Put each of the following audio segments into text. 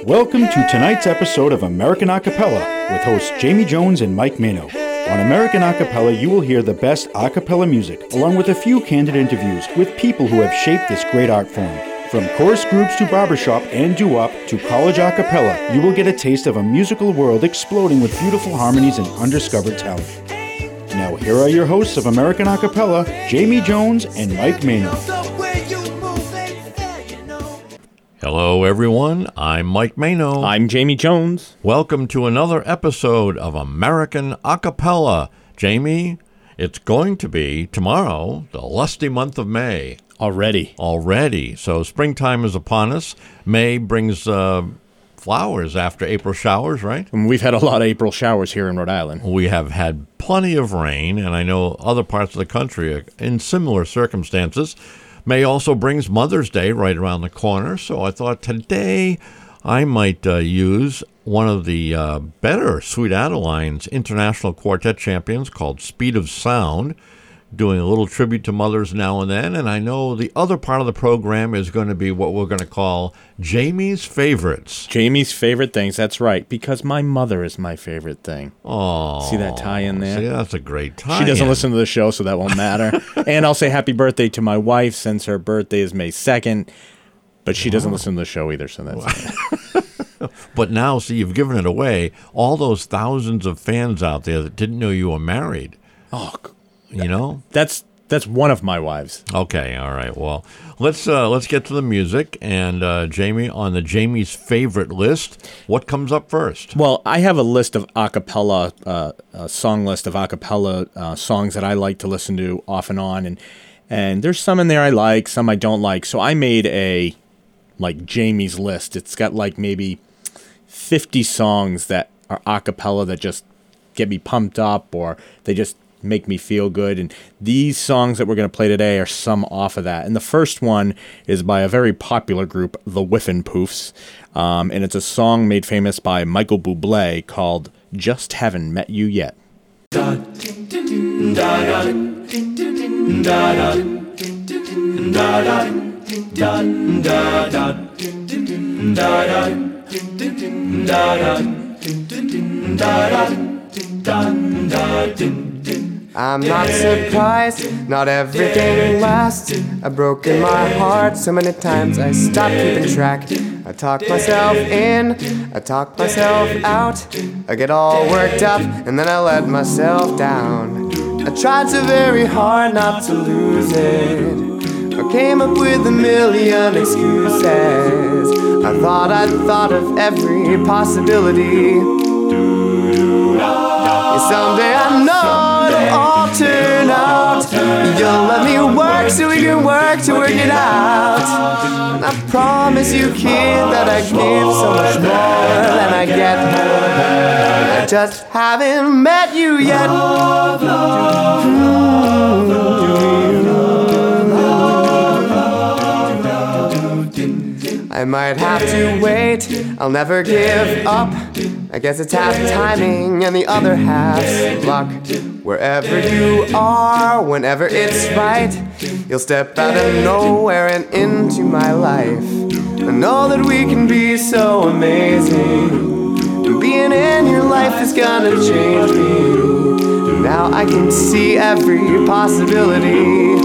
Welcome to tonight's episode of American Acapella with hosts Jamie Jones and Mike Mano. On American Acapella, you will hear the best acapella music, along with a few candid interviews with people who have shaped this great art form. From chorus groups to barbershop and doo-wop to college acapella, you will get a taste of a musical world exploding with beautiful harmonies and undiscovered talent. Now here are your hosts of American Acapella, Jamie Jones and Mike Mano. Hello, everyone. I'm Mike Mano. I'm Jamie Jones. Welcome to another episode of American Acapella. Jamie, it's going to be tomorrow, the lusty month of May. Already. So springtime is upon us. May brings flowers after April showers, right? And we've had a lot of April showers here in Rhode Island. We have had plenty of rain, and I know other parts of the country are in similar circumstances. May also brings Mother's Day right around the corner, so I thought today I might use one of the better Sweet Adeline's international quartet champions called Speed of Sound, doing a little tribute to mothers now and then. And I know the other part of the program is going to be what we're going to call Jamie's Favorites. Jamie's favorite things, that's right, because my mother is my favorite thing. Oh, see that tie in there? See, that's a great tie. She doesn't listen to the show, so that won't matter. And I'll say happy birthday to my wife since her birthday is May 2nd, but she doesn't listen to the show either, so that's But now, see, you've given it away. All those thousands of fans out there that didn't know you were married. Oh, you know? That's one of my wives. Okay, all right. Well, let's get to the music. And Jamie, on the Jamie's favorite list, what comes up first? Well, I have a list of acapella, a song list of acapella songs that I like to listen to off and on, and there's some in there I like, some I don't like. So I made a Jamie's list. It's got like maybe 50 songs that are acapella that just get me pumped up, or they just make me feel good. And these songs that we're going to play today are some off of that. And the first one is by a very popular group, the Whiffenpoofs. And it's a song made famous by Michael Bublé called Just Haven't Met You Yet. I'm not surprised, not everything lasts. I've broken my heart so many times I stopped keeping track. I talk myself in, I talk myself out. I get all worked up and then I let myself down. I tried so very hard not to lose it. I came up with a million excuses. I thought of every possibility. Someday I know it'll all turn out. You'll let me work so we can work to work it out. And I promise you, kid, that I give so much more than I get. I just haven't met you yet. I might have to wait, I'll never give up. I guess it's half timing and the other half's luck. Wherever you are, whenever it's right, you'll step out of nowhere and into my life. I know that we can be so amazing, and being in your life is gonna change me. Now I can see every possibility.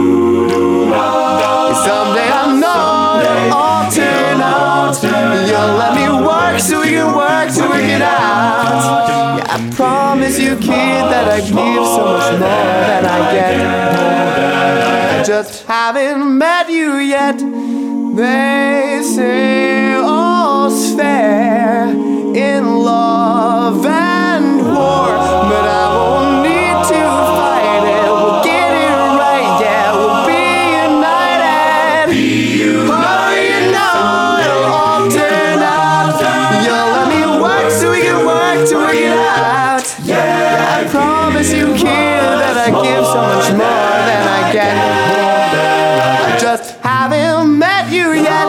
Someday I know it'll all turn out. You'll let me work so we can work to work it out. Yeah, I promise you, kid, that I give so much more than I get. I just haven't met you yet. They say all's fair in love and war, but I won't need to fight it. We'll get it right, yeah, we'll be united. Oh, you know it'll all turn out. You'll let me work so we can work to work it out. Yeah, I promise you, kid, that I give so much more than I get. I just haven't met you yet.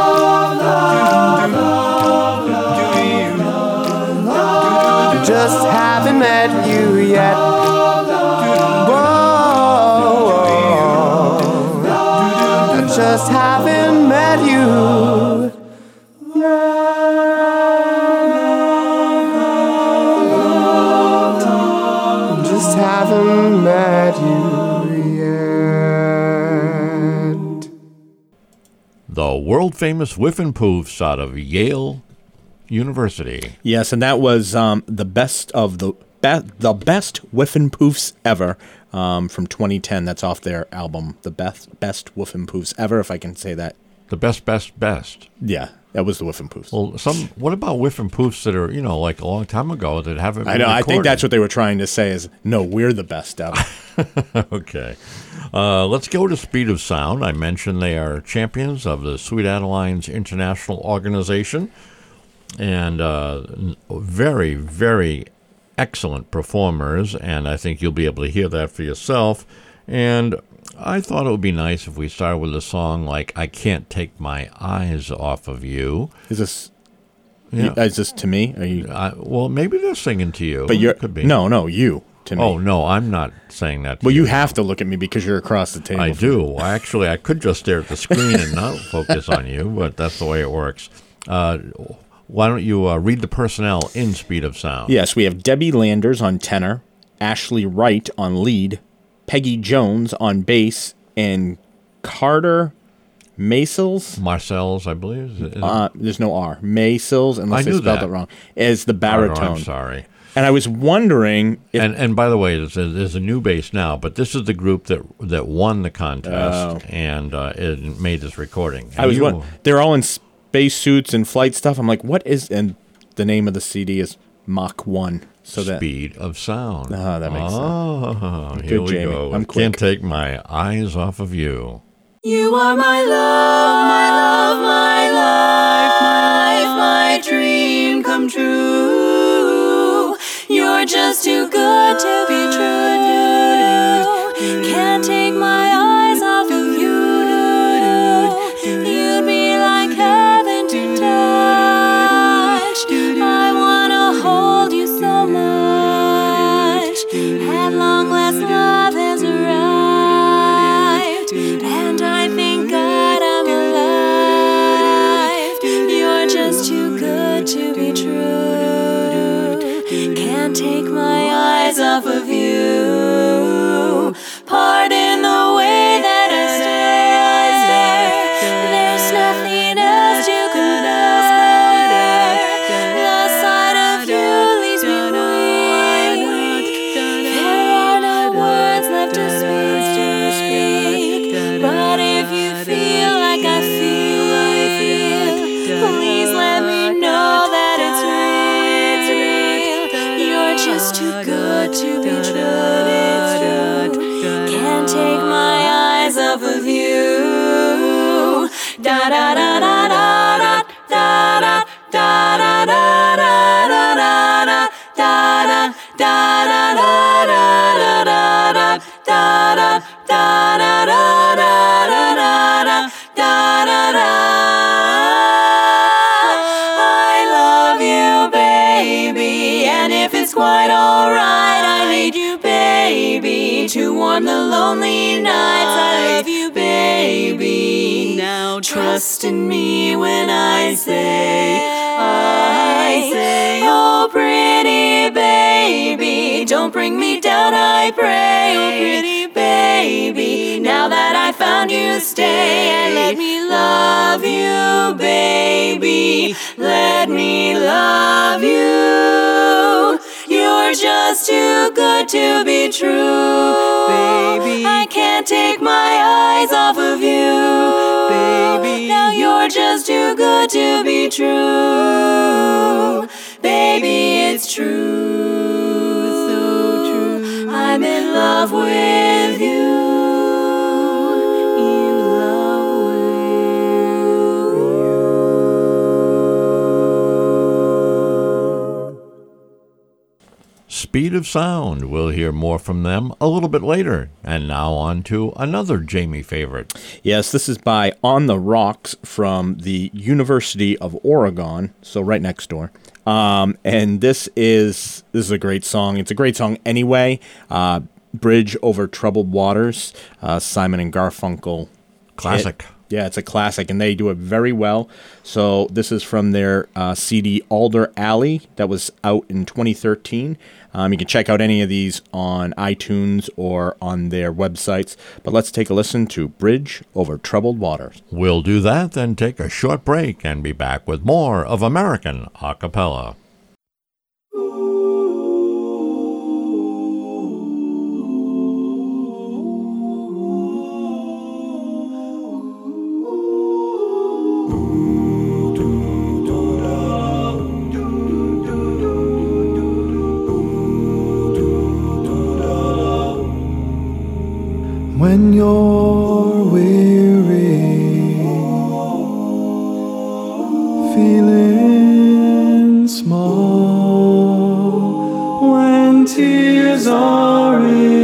Just haven't met you yet. Whoa, I just haven't met you yet. world-famous Whiffenpoofs out of Yale University. Yes, and that was the best of the best Whiffenpoofs ever from 2010. That's off their album, The Best Whiffenpoofs Ever, if I can say that. The best. Yeah, that was the Whiffenpoofs. Well, what about Whiffenpoofs that are, like a long time ago that haven't been I know. recorded? I think that's what they were trying to say is, no, we're the best ever. Okay. Let's go to Speed of Sound. I mentioned they are champions of the Sweet Adelines International Organization. And very, very excellent performers, and I think you'll be able to hear that for yourself. And I thought it would be nice if we started with a song like "I Can't Take My Eyes Off of You." Is this to me? Are you? Well, maybe they're singing to you. But you're could be. No, you to me. Oh no, I'm not saying that. To Well, you you have to look at me because you're across the table. I do. Actually, I could just stare at the screen and not focus on you, but that's the way it works. Why don't you read the personnel in Speed of Sound? Yes, we have Debbie Landers on tenor, Ashley Wright on lead, Peggy Jones on bass, and Carter Maysles. Marcel's, I believe. There's no R. Maysles, unless I spelled that. it wrong, as the baritone. Carter, I'm sorry. And I was wondering if... And by the way, there's a new bass now, but this is the group that won the contest and it made this recording. They're all in space suits and flight stuff. I'm like, what is... And the name of the CD is Mach 1. Speed of Sound. That makes sense. Oh, here Good, we Jamie. go. I'm quick. Can't take my eyes off of you. You are my love, my love, my life, my dream come true. You're just too good to be true. Can't take my eyes off of you. You'd be like heaven to touch. I wanna hold you so much. At long last, love has arrived, and I thank God I'm alive. You're just too good to be true. Can't take my eyes off of you. Pardon the way that I stare. There's nothing else you could ask. The sight of you leaves me weak. There are no words left to speak. But if you feel like I feel, please let me know that it's real. You're just too good to be true. Can't take my eyes off of you. Da da da da da da da da da da da da da da I love you, baby, and if it's quite alright, I need you, baby, to warm the lonely nights. I love you, baby. Now trust in me when I say, oh pretty baby, don't bring me down, I pray. Oh pretty baby, now that I found you, stay and let me love you, baby. Let me love you. You're just too good to be true, baby. I can't take my eyes off of you, baby. Now you're just too good to be true, baby. It's true, so true. I'm in love with you. In love with you. Speed of Sound. We'll hear more from them a little bit later. And now on to another Jamie favorite. Yes, this is by On the Rocks from the University of Oregon, so right next door. And this is a great song. It's a great song anyway. Bridge Over Troubled Waters, Simon and Garfunkel. Classic. Yeah, it's a classic, and they do it very well. So this is from their CD Alder Alley that was out in 2013. You can check out any of these on iTunes or on their websites. But let's take a listen to Bridge Over Troubled Waters. We'll do that, then take a short break and be back with more of American Acapella. When you're weary, feeling small, when tears are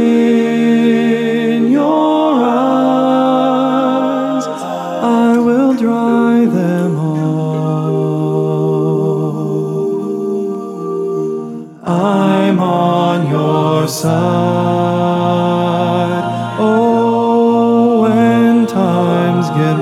in your eyes, I will dry them all. I'm on your side. Get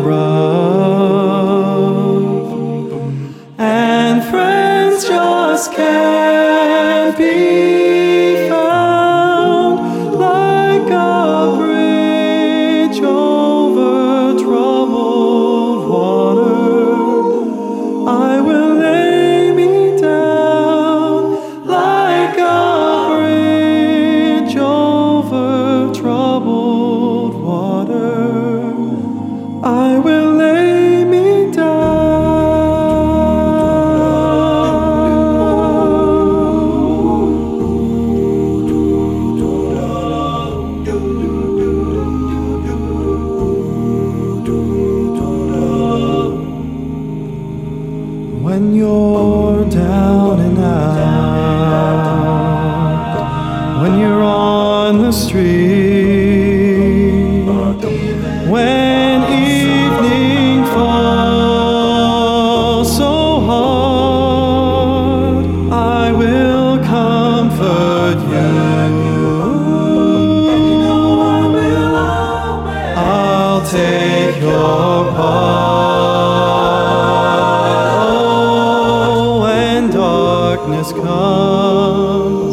rough, and friends just can't be found like a bridge over troubled water. I will lay me down like a bridge over troubled water. I will lay me down. When you're down and out, when you're on the street, when evening falls so hard, I will comfort you. I'll take your part. Oh, when darkness comes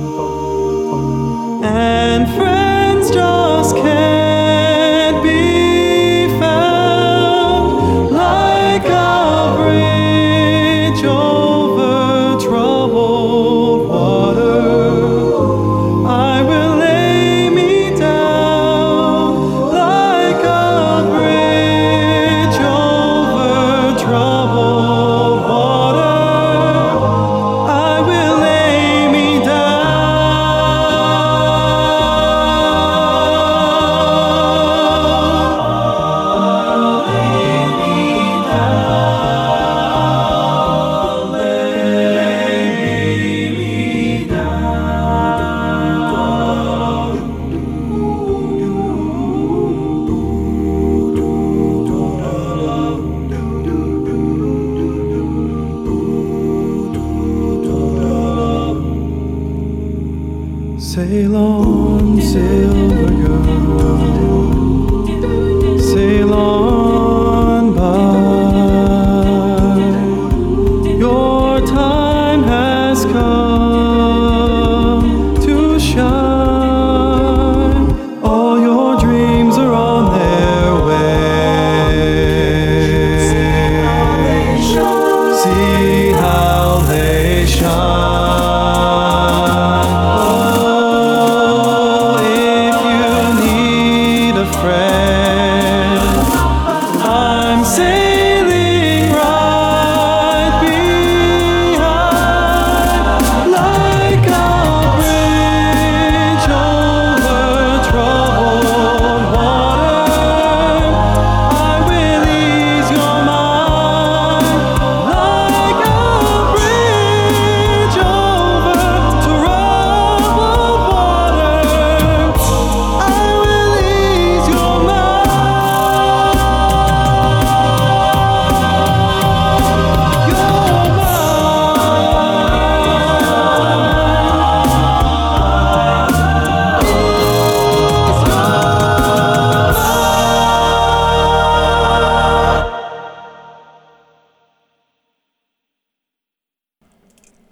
and friends just can't be found like a bridge over troubled water. I will lay me down like a bridge over troubled water. I will lay me Sail on, silver girl, sail on by. Your time has come to shine. All your dreams are on their way. See how they shine. Oh, if you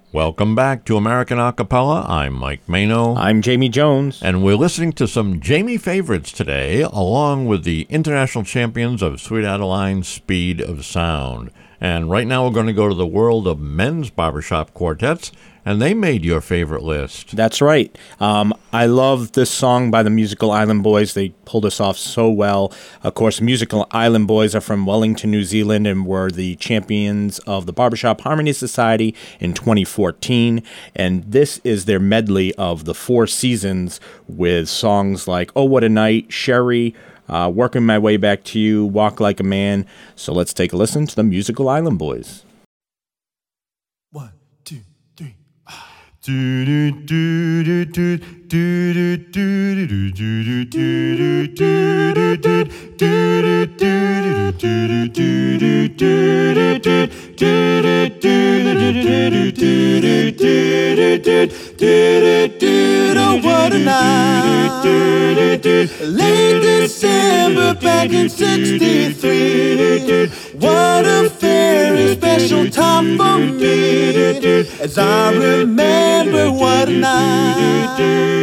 Welcome back to American Acapella. I'm Mike Mano. I'm Jamie Jones. And we're listening to some Jamie favorites today, along with the international champions of Sweet Adeline's Speed of Sound. And right now we're going to go to the world of men's barbershop quartets, and they made your favorite list. That's right. I love this song by the Musical Island Boys. They pulled us off so well. Of course, Musical Island Boys are from Wellington, New Zealand, and were the champions of the Barbershop Harmony Society in 2014. And this is their medley of the 4 seasons with songs like Oh What a Night, Sherry, Working My Way Back to You, Walk Like a Man. So let's take a listen to the Musical Island Boys. 1, 2, 3. Oh, what a night. Late December back in 63. What a very special time for me, as I remember what a night.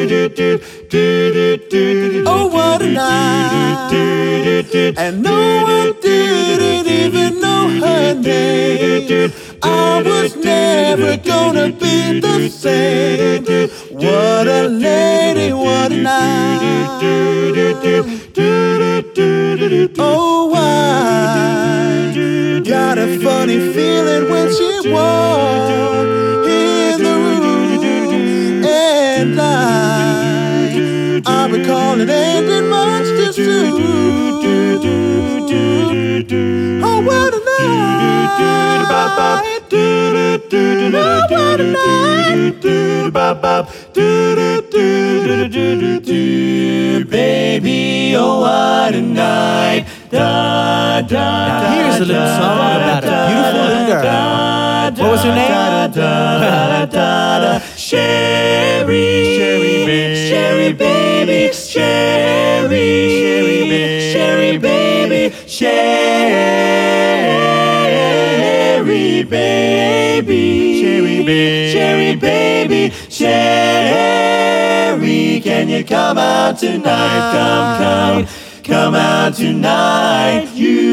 Oh, what a night. And no one didn't even know her name. I was never gonna be the same. What a lady, what a night. Oh, I got a funny feeling when she walked in the room at night. I recall it ending much too soon. Oh, what a night. Oh, what a night. Baby, oh, what a night. Da, da, now here's a little song about a beautiful little girl. What was her name? Sherry, Sherry baby, Sherry baby, Sherry, Sherry baby, Sherry baby, Sherry baby, Sherry baby, Sherry. Can you come out tonight? Come out tonight.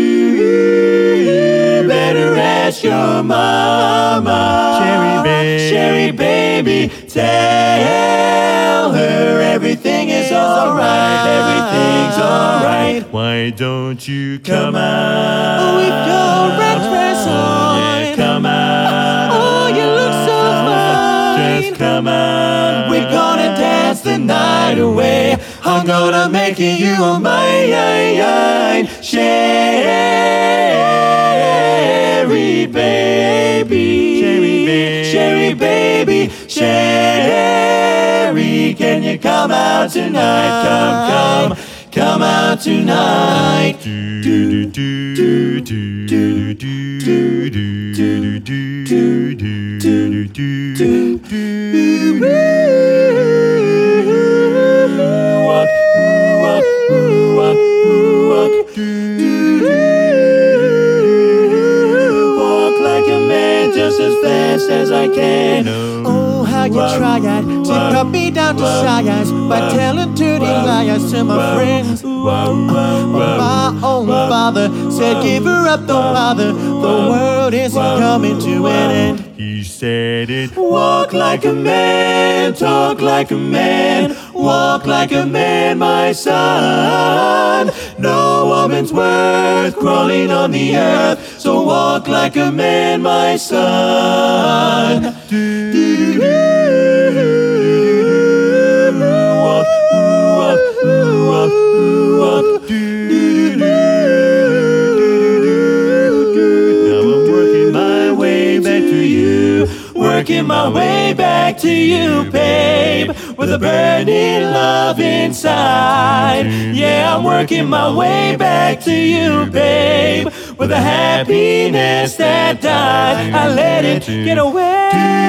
You better ask your mama. Sherry baby, tell her everything is alright. Everything's alright. Why don't you come out? Oh, with your red dress on. Yeah, come out. Oh, you look so fine. Just come out. We're gonna dance the night away. I'm gonna make you mine, Sherry baby, Sherry baby, Sherry. Can you come out tonight? Come out tonight. Walk like a man just as fast as I can. Oh, how you try to cut me down to size by telling dirty lies to my friends. My own father said give her up, don't bother, the world isn't coming to an end. He said it. Walk like a man, talk like a man, walk like a man, my son. No woman's worth crawling on the earth, so walk like a man, my son. Walk, walk, walk, walk. Now I'm working my way back to you, working my way back to you, babe, with a burning love inside. Yeah, I'm working my way back to you, babe, with a happiness that died. I let it get away.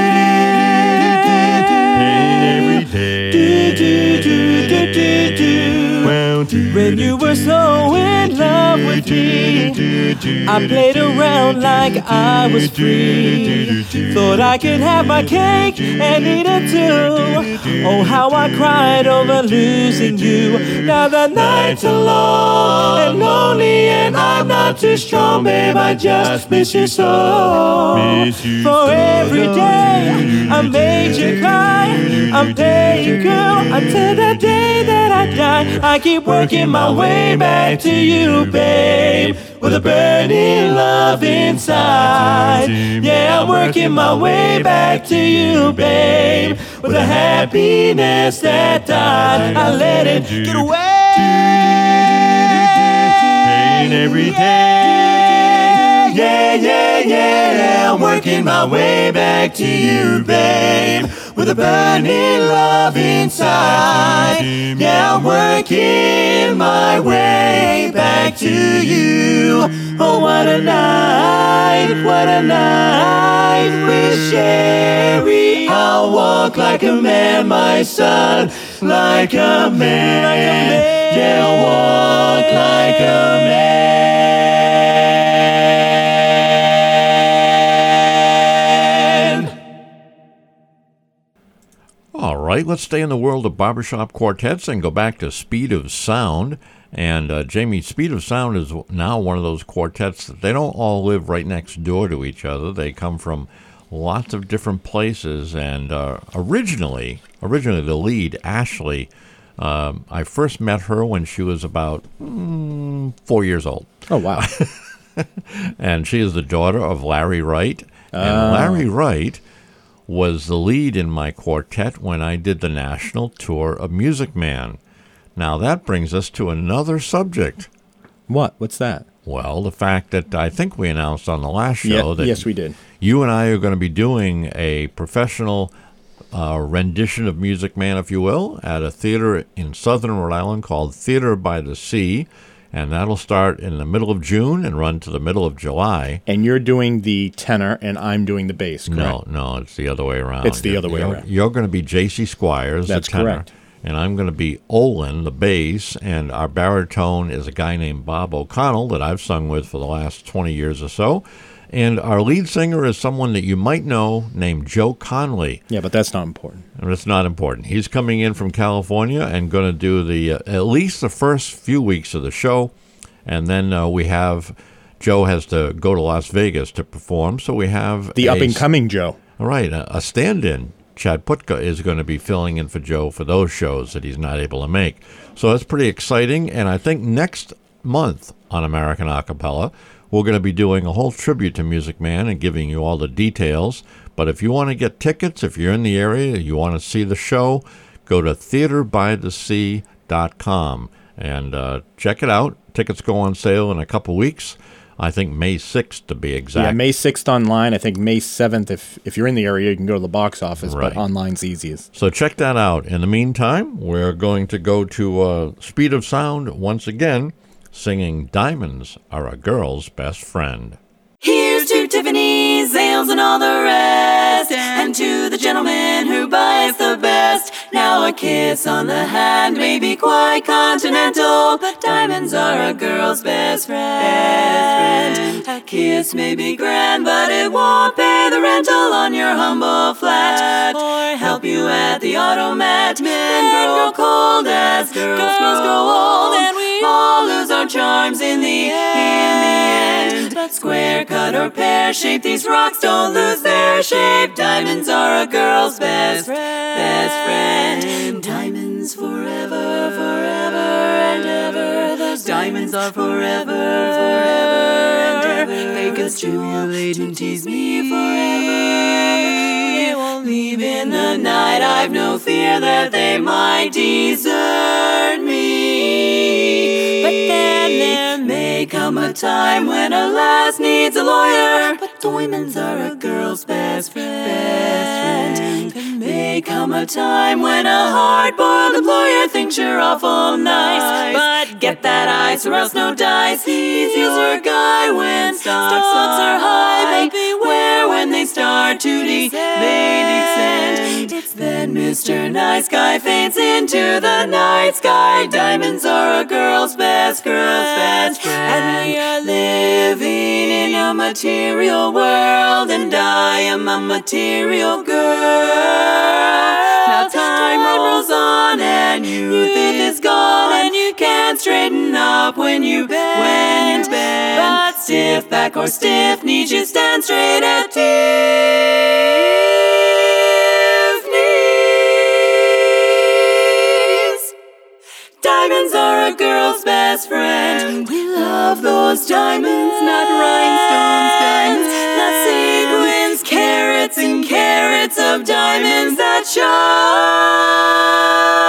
Every day. When you were so in love with me, I played around like I was free. Thought I could have my cake and eat it too. Oh, how I cried over losing you. Now the nights are long and lonely, and I'm not too strong, babe. I just miss you so. For every day I made you cry, I'm paying girl until the day that I die. I keep working my way back to you, babe, with a burning love inside. Yeah, I'm working my way back to you, babe, with a happiness that died. I let it get away. Pain every day. Yeah, I'm working my way back to you, babe, with a burning love inside. Yeah, I'm working my way back to you. Oh, what a night with Sherry. I'll walk like a man, my son, like a man. Yeah, I'll walk like a man. All right, let's stay in the world of barbershop quartets and go back to Speed of Sound. And Jamie, Speed of Sound is now one of those quartets that they don't all live right next door to each other. They come from lots of different places. And originally the lead, Ashley, I first met her when she was about 4 years old. Oh, wow. And she is the daughter of Larry Wright. And Larry Wright was the lead in my quartet when I did the national tour of Music Man. Now, that brings us to another subject. What? What's that? Well, the fact that I think we announced on the last show that yes, we did. You and I are going to be doing a professional rendition of Music Man, if you will, at a theater in southern Rhode Island called Theater by the Sea. And that'll start in the middle of June and run to the middle of July. And you're doing the tenor, and I'm doing the bass, correct? No, it's the other way around. It's the other way around. You're going to be J.C. Squires, That's the tenor. correct. And I'm going to be Olin, the bass, and our baritone is a guy named Bob O'Connell that I've sung with for the last 20 years or so. And our lead singer is someone that you might know named Joe Conley. Yeah, but that's not important. And it's not important. He's coming in from California and going to do the at least the first few weeks of the show. And then we have Joe has to go to Las Vegas to perform. So we have the up-and-coming Joe. All right, a stand-in. Chad Putka is going to be filling in for Joe for those shows that he's not able to make. So that's pretty exciting. And I think next month on American Acapella, we're going to be doing a whole tribute to Music Man and giving you all the details. But if you want to get tickets, if you're in the area, you want to see the show, go to theaterbythesea.com and check it out. Tickets go on sale in a couple weeks. I think May 6th to be exact. Yeah, May 6th online. I think May 7th, if you're in the area, you can go to the box office, Right. but online's easiest. So check that out. In the meantime, we're going to go to Speed of Sound once again, singing Diamonds Are a Girl's Best Friend. Here's to Tiffany, Zales, and all the rest, and to the gentleman who buys the best. Now a kiss on the hand may be quite continental, but diamonds are a girl's best friend. A kiss may be grand, but it won't pay the rental on your humble flat, or help you at the automat. Men grow cold as girls grow old, and we all lose our charms in the end. But square cut or pear shape, these rocks don't lose their shape. Diamonds are a girl's best friend. Diamonds forever, forever and ever. Those diamonds are forever, forever and ever. They could stimulate and tease me forever. They won't leave in the night. I've no fear that they might desert me. But then there may come a time when a lass needs a lawyer, but diamonds are a girl's best friend. There may come a time when a hard-boiled employer thinks you're awful nice, but get that ice or else no dice. He's your guy when stocks are high, but beware when they they start to descend. It's then Mr. Nice Guy fades into the night sky. Diamonds are a girl's best friend. And we are living in a material world, and I am a material girl. Now time rolls on and youth is gone, and you can't straighten up when you bend. But stiff back or stiff knees, you stand straight at Tiffany's. Diamonds are a girl's best friend. We love those diamonds, not rhinestones, diamonds, not sequins, carats and carats of diamonds that shine.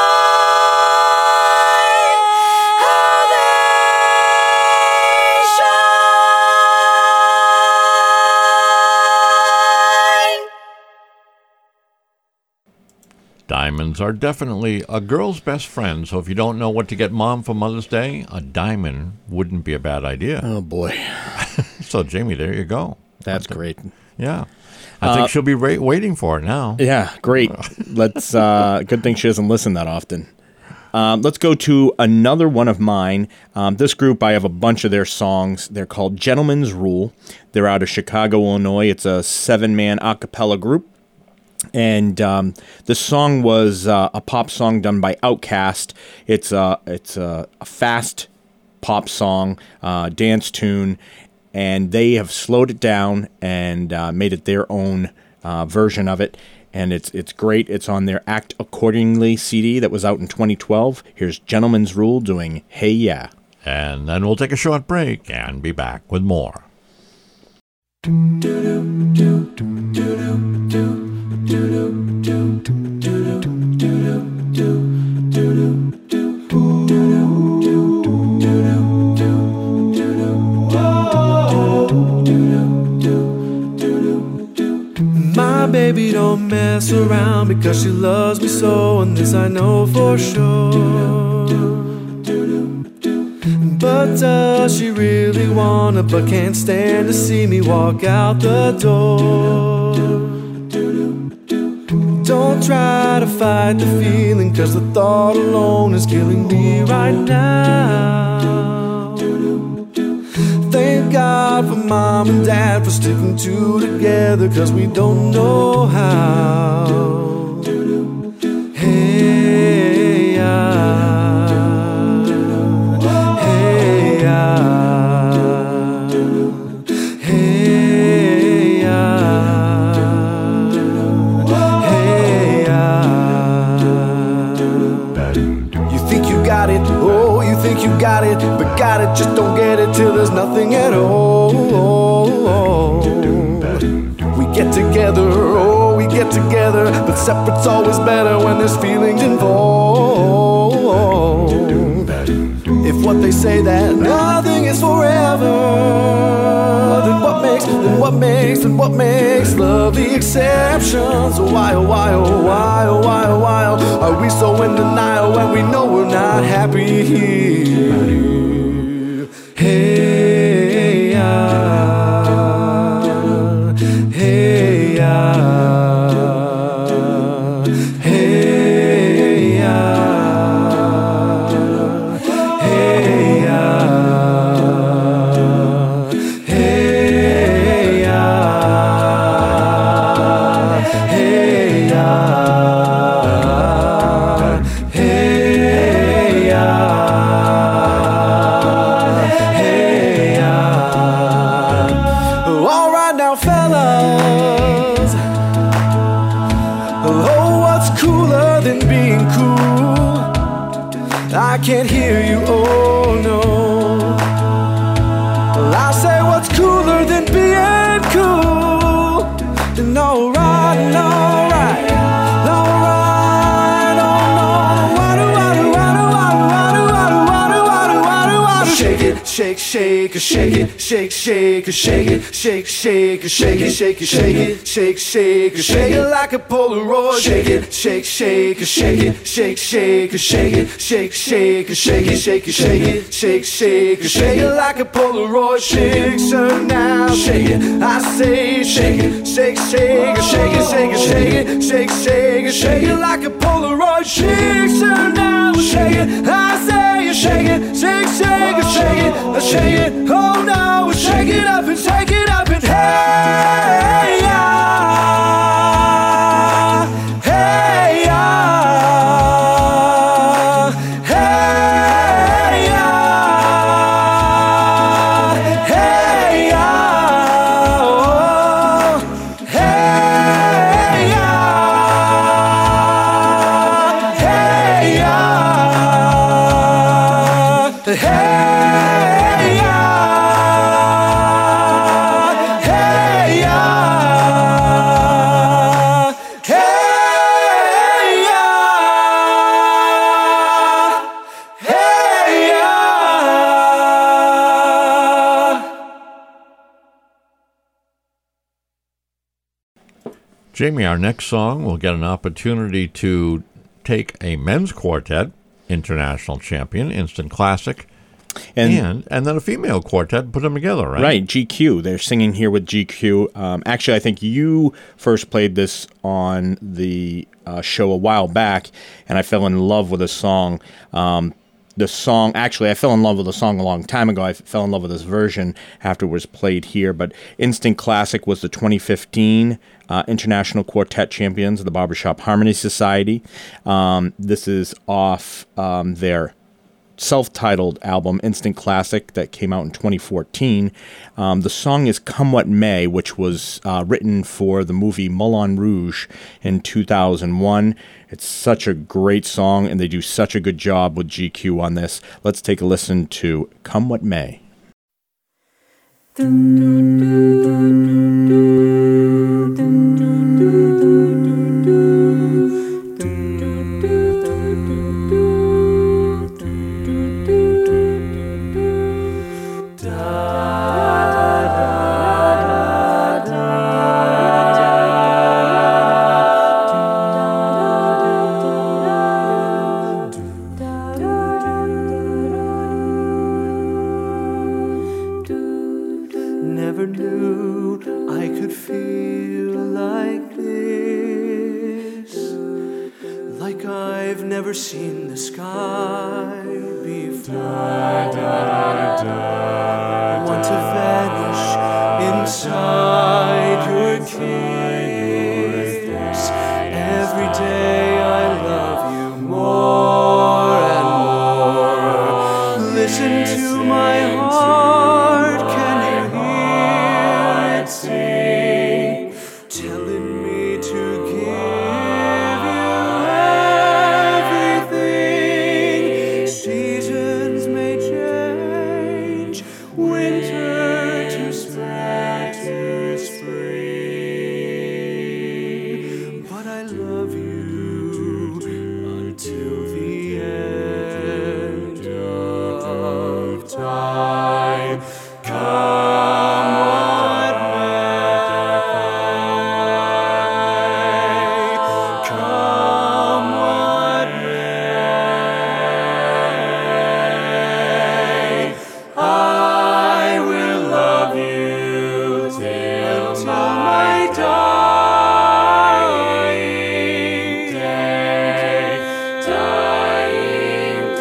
Diamonds are definitely a girl's best friend, so if you don't know what to get Mom for Mother's Day, a diamond wouldn't be a bad idea. Oh, boy. So, Jamie, there you go. That's great. Yeah. I think she'll be waiting for it now. Yeah, great. Let's. Good thing she doesn't listen that often. Let's go to another one of mine. This group, I have a bunch of their songs. They're called Gentleman's Rule. They're out of Chicago, Illinois. It's a 7-man a cappella group. And the song was a pop song done by Outkast. It's a fast pop song, dance tune, and they have slowed it down and made it their own version of it. And it's great. It's on their Act Accordingly CD that was out in 2012. Here's Gentleman's Rule doing Hey Ya. And then we'll take a short break and be back with more. My baby don't mess around because she loves me so, and this I know for sure. But does she really wanna, but can't stand to see me walk out the door? Don't try to fight the feeling, cause the thought alone is killing me right now. Thank God for Mom and Dad for sticking two together, cause we don't know how. Hey, hey, hey, you think you got it, oh, you think you got it, but got it, just don't get it till there's nothing at all. We get together, oh, we get together, but separate's always better when there's feelings involved. If what they say that nothing is forever, then what makes love the exception? So why, oh why, oh why, oh why, oh why, oh, are we so in denial when we know we're not happy here? Hey, hey, can't hear you, oh no. Well, I say what's cooler than being cool? And alright, and alright, alright, oh no. Shake it, shake, shake shake it, shake it, shake, shake it, shake it, shake, shake it, shake it, shake it, shake it, shake, shake it, shake it like a Polaroid. Shake it, shake, shake it, shake it, shake, shake it, shake it, shake, shake it, shake it, shake it, shake it, shake, shake it, shake it like a Polaroid. Shake her now, shake it. I say shake it, shake, shake it, shake it, shake it, shake it, shake, shake it, shake it like a Polaroid. Shake her now, shake it. I say shake it, shake, shake it, shake it, shake it. Oh no, shake it up and shake it up and hey yeah, hey yeah, hey yeah, hey yeah, oh, hey yeah, hey yeah, hey. Jamie, our next song will get an opportunity to take a men's quartet, international champion, instant classic, and then a female quartet, put them together, right? Right, GQ. They're singing here with GQ. Actually, I think you first played this on the show a while back, and I fell in love with the song. Actually, I fell in love with the song a long time ago. I fell in love with this version after it was played here. But Instant Classic was the 2015 International Quartet Champions of the Barbershop Harmony Society. This is off their self-titled album, Instant Classic, that came out in 2014. The song is Come What May, which was written for the movie Moulin Rouge in 2001. It's such a great song, and they do such a good job with GQ on this. Let's take a listen to Come What May. Never knew I could feel like this, like I've never seen the sky before. Want to vanish inside your kiss. Every day I love you more and more. Listen to my heart, can you hear it sing? Telling me to give you everything. Seasons may change, winter to spring to spring, but I love you until the end of time. Come what may, come what may, I will love you till my dying day, dying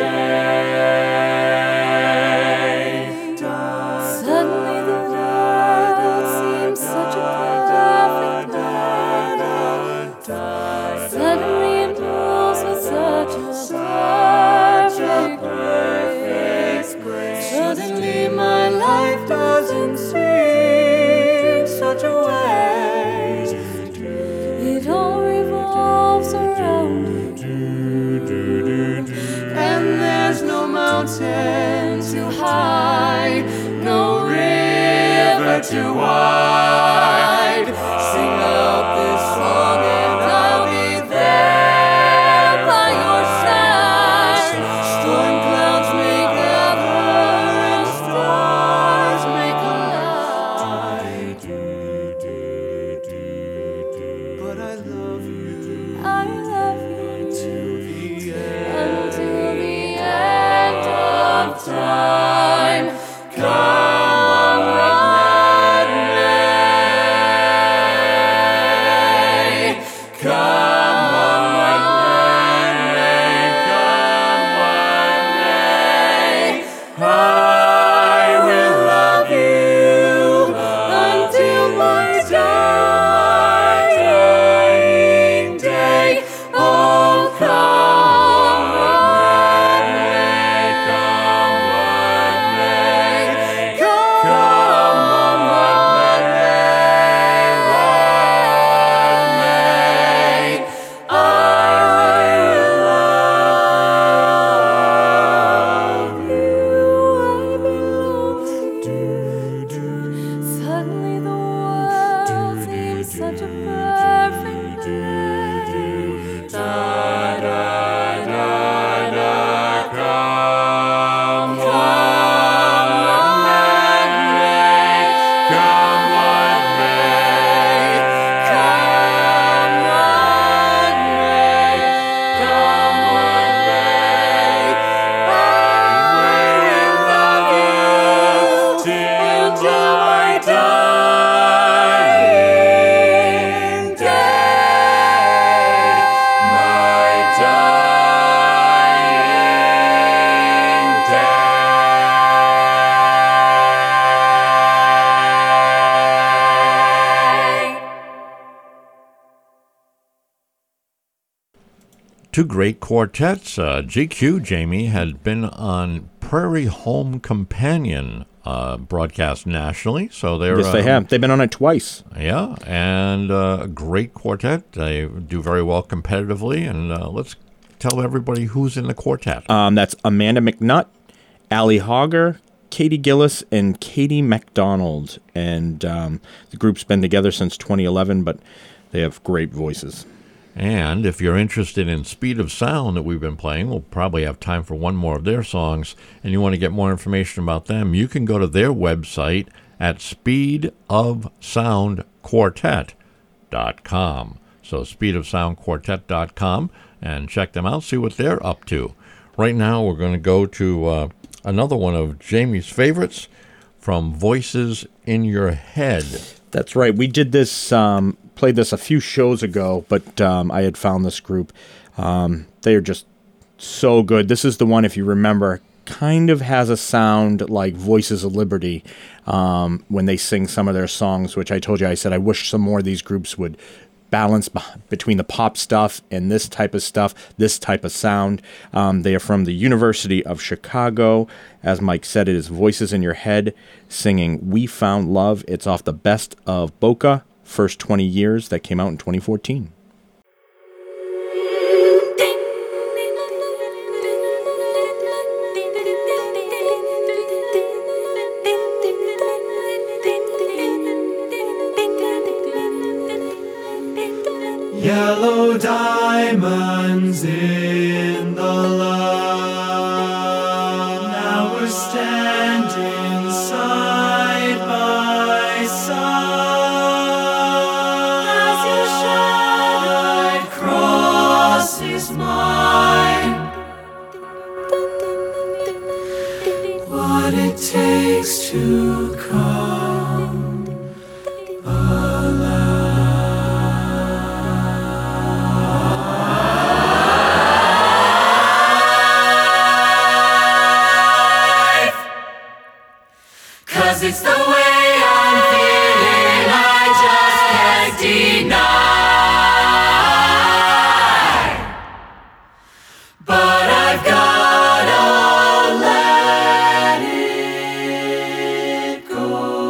day. Suddenly the world seems such a perfect night. Suddenly it moves with such a perfect grace. Suddenly my life doesn't seem such a waste. It all revolves around you, and there's no mountain too high, no river too wide. Sing out this song and I'll be there by your side. Storm clouds may gather and storm Two great quartets. GQ, Jamie, had been on Prairie Home Companion broadcast nationally. So they're Yes, they have. They've been on it twice. Yeah, and a great quartet. They do very well competitively. And let's tell everybody who's in the quartet. That's Amanda McNutt, Allie Hogger, Katie Gillis, and Katie MacDonald. And the group's been together since 2011, but they have great voices. And if you're interested in Speed of Sound that we've been playing, we'll probably have time for one more of their songs, and you want to get more information about them, you can go to their website at speedofsoundquartet.com. So speedofsoundquartet.com, and check them out, see what they're up to. Right now we're going to go to another one of Jamie's favorites from Voices in Your Head. That's right. We did this, played this a few shows ago, but I had found this group. They are just so good. This is the one, if you remember, kind of has a sound like Voices of Liberty when they sing some of their songs, which I told you, I said I wish some more of these groups would balance between the pop stuff and this type of stuff, this type of sound. They are from the University of Chicago. As Mike said, it is Voices in Your Head singing We Found Love. It's off the Best of Boca, First 20 Years, that came out in 2014. Yellow diamonds in the love. Now we're standing side by side. As your shadow crosses mine. What it takes to come alive. It's the way I'm feeling, I just can't deny. But I've gotta let it go.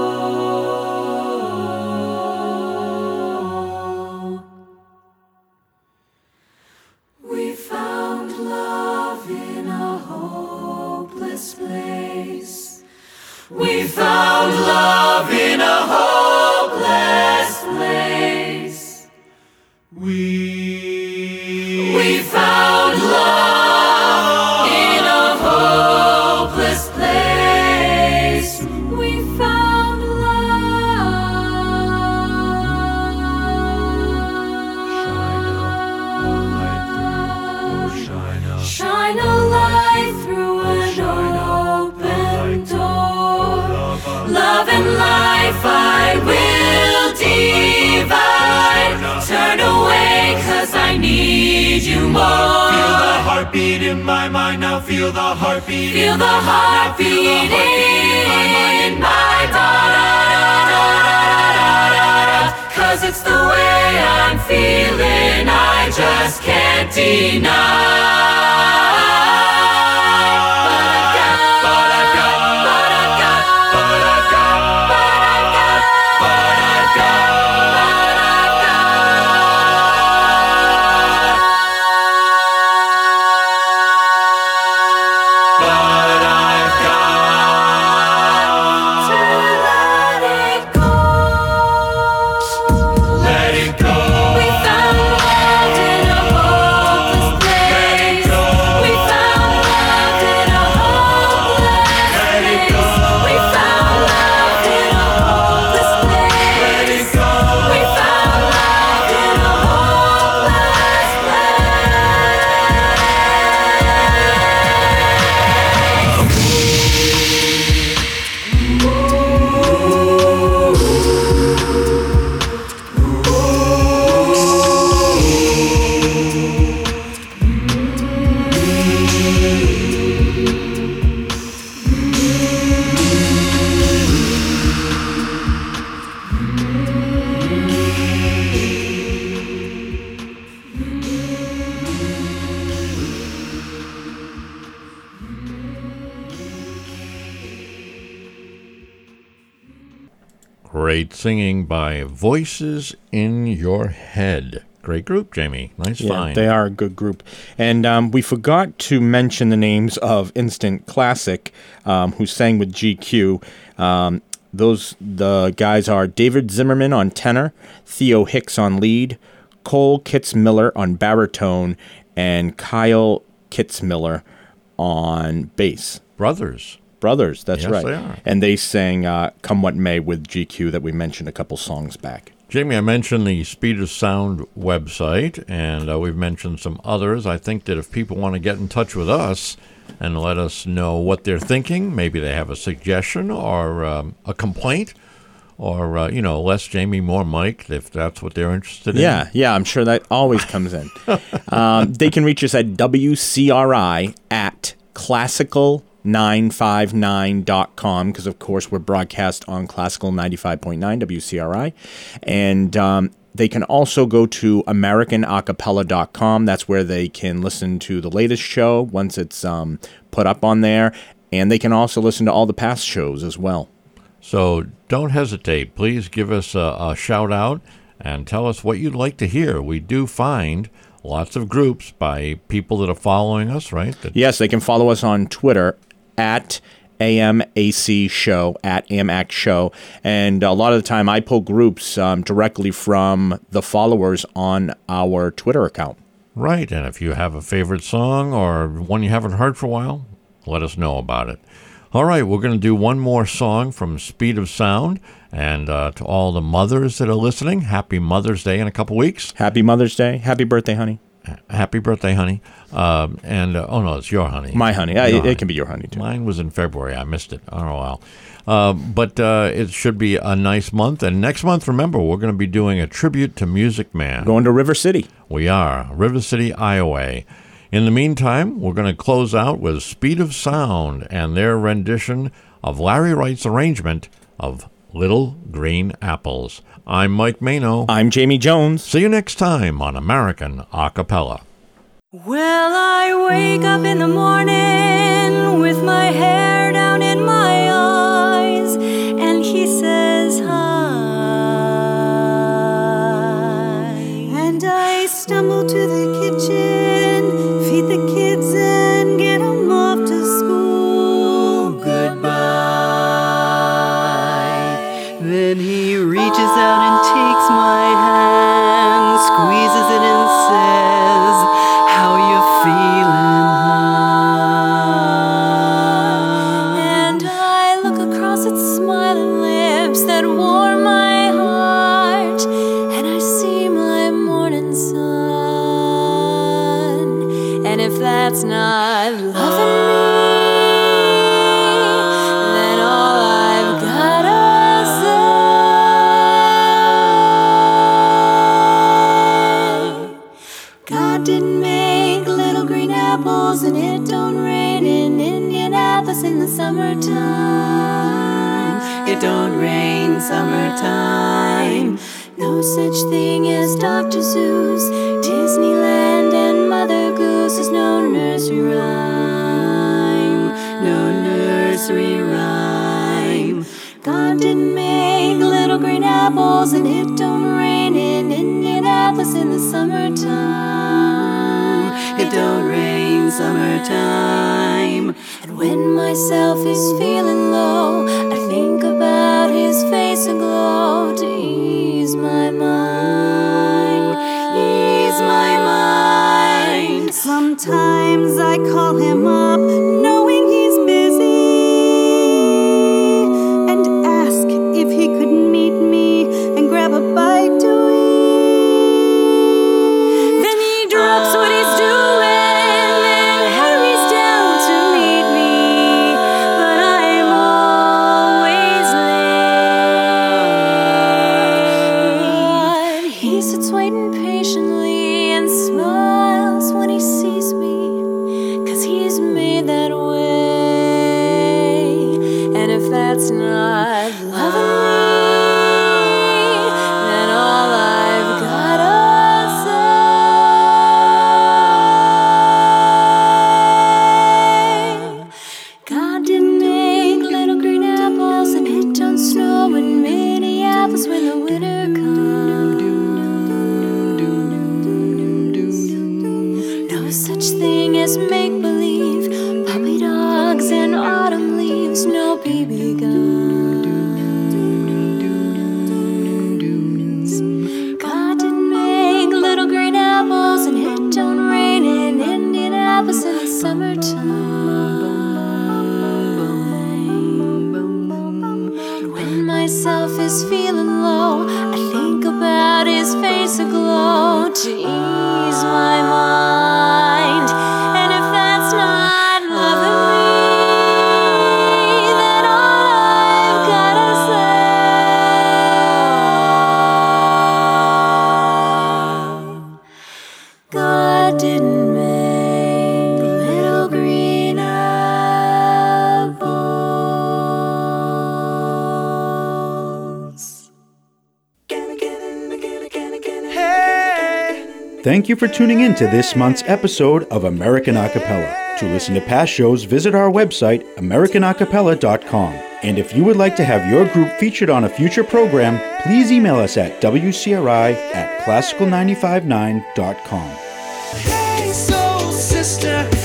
We found love in a hopeless place. We found love in a hopeless place. We found love in a hopeless place. We found love. Shine a light through an open door. Love and life I will divide. Turn away 'cause I need you more. Feel the heartbeat in my mind now. Feel the heartbeat. Feel the heartbeat in my heart. 'Cause it's the way I'm feeling, I just can't deny. We Great singing by Voices in Your Head. Great group, Jamie. Nice find. They are a good group. And we forgot to mention the names of Instant Classic, who sang with GQ. The guys are David Zimmerman on tenor, Theo Hicks on lead, Cole Kitzmiller on baritone, and Kyle Kitzmiller on bass. Brothers, that's yes, right. They are. And they sang Come What May with GQ that we mentioned a couple songs back. Jamie, I mentioned the Speed of Sound website, and we've mentioned some others. I think that if people want to get in touch with us and let us know what they're thinking, maybe they have a suggestion or a complaint, or, less Jamie, more Mike, if that's what they're interested in. Yeah, I'm sure that always comes in. They can reach us at WCRI at classical959.com, because, of course, we're broadcast on Classical 95.9 WCRI. And they can also go to AmericanAcapella.com. That's where they can listen to the latest show once it's put up on there. And they can also listen to all the past shows as well. So don't hesitate. Please give us a shout out and tell us what you'd like to hear. We do find lots of groups by people that are following us, right? Yes, they can follow us on Twitter at AMAC Show, at AMAC Show. And a lot of the time I pull groups directly from the followers on our Twitter account. Right, and if you have a favorite song or one you haven't heard for a while, let us know about it. All right, we're going to do one more song from Speed of Sound. And to all the mothers that are listening, happy Mother's Day in a couple weeks. Happy Mother's Day. Happy birthday, honey. Happy birthday, honey. Oh, no, it's your honey. My honey. It can be your honey, too. Mine was in February. I missed it. Oh, wow. But it should be a nice month. And next month, remember, we're going to be doing a tribute to Music Man. Going to River City. We are. River City, Iowa. In the meantime, we're going to close out with Speed of Sound and their rendition of Larry Wright's arrangement of Little Green Apples. I'm Mike Mano. I'm Jamie Jones. See you next time on American Acapella. Well, I wake up in the morning with my hair down in my eyes, and he says hi. And I stumble to the kitchen, feed the kids and get them off to school. Goodbye. Then he reaches out and takes my hand, squeezes it and says, how you feeling, huh? And I look across at smiling lips that warm my heart, and I see my morning sun. And if that's not loving me, then all I've gotta say, God didn't make little green apples, and it don't rain in Indianapolis in the summertime. It don't rain summertime. No such thing as Dr. Seuss, Disneyland, and Mother Goose. There's no nursery rhyme, no nursery rhyme. God didn't make little green apples, and it don't rain in Indianapolis in the summertime. It don't rain summertime. And when myself is feeling low, I think about his face aglow to ease my mind, ease my mind. Sometimes I call him up, knowing he's busy, and ask if he could meet me and grab a bite to eat. Then he drops what he's doing and hurries down to meet me, but I'm always late. He sits waiting patiently and smiles when he sees me, 'cause he's made that way. And if that's not loving me, then all I've gotta say, God didn't make little green apples, and it don't snow in Minneapolis Thank you for tuning in to this month's episode of American Acapella. To listen to past shows, visit our website, americanacapella.com. And if you would like to have your group featured on a future program, please email us at wcri@classical959.com. Hey, soul sister.